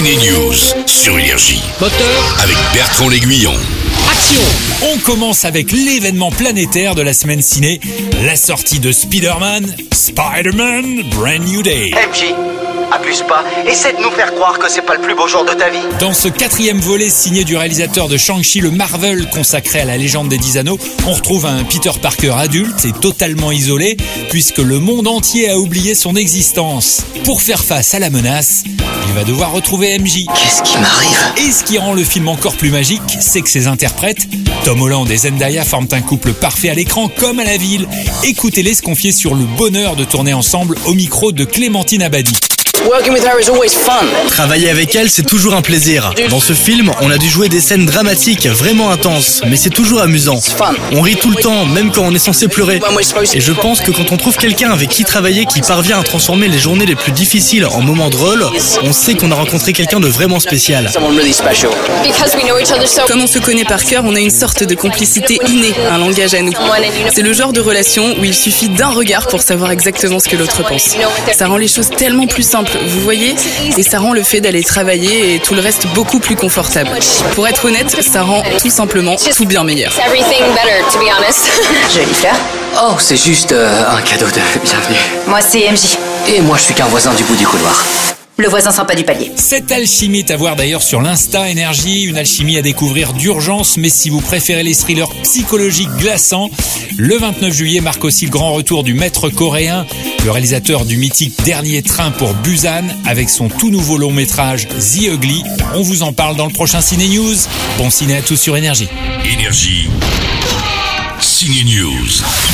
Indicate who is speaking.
Speaker 1: Ciné News sur Énergie.
Speaker 2: Moteur,
Speaker 1: Avec Bertrand L'Aiguillon.
Speaker 2: action!
Speaker 3: On commence avec l'événement planétaire de la semaine ciné, la sortie de Spider-Man, Brand New Day.
Speaker 4: MJ, abuse pas, essaie de nous faire croire que c'est pas le plus beau jour de ta vie.
Speaker 3: Dans ce 4e volet signé du réalisateur de Shang-Chi, le Marvel consacré à la légende des 10 anneaux, on retrouve un Peter Parker adulte et totalement isolé, puisque le monde entier a oublié son existence. Pour faire face à la menace, il va devoir retrouver MJ.
Speaker 4: Qu'est-ce qui m'arrive?
Speaker 3: Et ce qui rend le film encore plus magique, c'est que ses interprètes, Tom Holland et Zendaya, forment un couple parfait à l'écran comme à la ville. Écoutez-les se confier sur le bonheur de tourner ensemble au micro de Clémentine Abadi.
Speaker 5: Working with her is always fun.
Speaker 6: Travailler avec elle, c'est toujours un plaisir. Dans ce film, on a dû jouer des scènes dramatiques, vraiment intenses, mais c'est toujours amusant. On rit tout le temps, même quand on est censé pleurer. Et je pense que quand on trouve quelqu'un avec qui travailler qui parvient à transformer les journées les plus difficiles en moments drôles, on sait qu'on a rencontré quelqu'un de vraiment spécial.
Speaker 5: Someone really special.
Speaker 7: Because we know each other so
Speaker 8: Comme on se connaît par cœur, on a une sorte de complicité innée, un langage à nous. C'est le genre de relation où il suffit d'un regard pour savoir exactement ce que l'autre pense. Ça rend les choses tellement plus simples, vous voyez, et ça rend le fait d'aller travailler et tout le reste beaucoup plus confortable. Pour être honnête, ça rend tout simplement tout bien meilleur.
Speaker 7: everything better, to be honest.
Speaker 5: Jolie fleur. Oh, c'est juste un cadeau de bienvenue.
Speaker 9: Moi, c'est MJ.
Speaker 5: Et moi, je suis qu'un voisin du bout du couloir.
Speaker 9: Le voisin sympa du palier.
Speaker 3: Cette alchimie est à voir d'ailleurs sur l'Insta Énergie, une alchimie à découvrir d'urgence, mais si vous préférez les thrillers psychologiques glaçants, le 29 juillet marque aussi le grand retour du maître coréen, le réalisateur du mythique Dernier Train pour Busan, avec son tout nouveau long métrage The Ugly. On vous en parle dans le prochain Ciné News. Bon ciné à tous sur Énergie.
Speaker 1: Énergie. Ciné News.